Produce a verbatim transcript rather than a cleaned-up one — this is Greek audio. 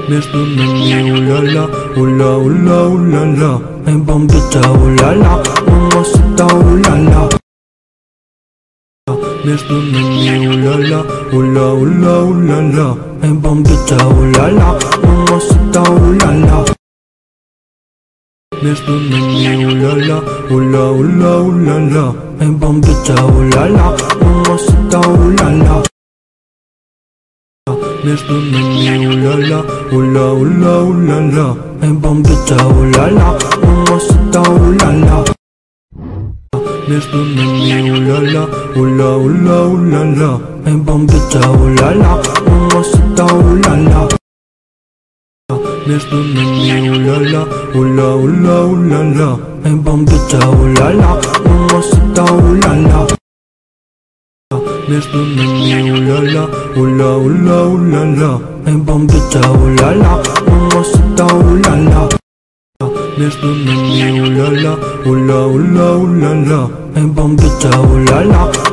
Mες του μενί ουλαλα, ουλα ουλα ουλαλα. Εμπαμπίτσα ουλαλα, μαμασίτα ουλαλα. Μες του μενί ουλαλα, ουλα ουλα ουλαλα. Εμπαμπίτσα ουλαλα, μαμασίτα ουλαλα. Μες του μενί ουλαλα, ουλα ουλα ουλαλα. Εμπαμπίτσα ουλαλα, μαμασίτα ουλαλα. Μες του μενί ουλαλα, ουλα ουλα ουλαλα. Εμπαμπίτσα ουλαλα, μαμασίτα ουλαλα. Μες του μενί ουλαλα, ουλα ουλα ουλαλα. Εμπαμπίτσα ουλαλα, μαμασίτα ουλαλα. Μες του μενί ουλαλα, ουλα ουλα ουλαλα. Εμπαμπίτσα ουλαλα, μαμασίτα ουλαλα. Μες του μενί ουλαλα, ουλα ουλα ουλαλα. Εμπαμπίτσα ουλαλα, μαμασίτα ουλαλα. Μες του μενί ουλαλα, ουλα ουλα ουλαλα. Εμπαμπίτσα ουλαλα.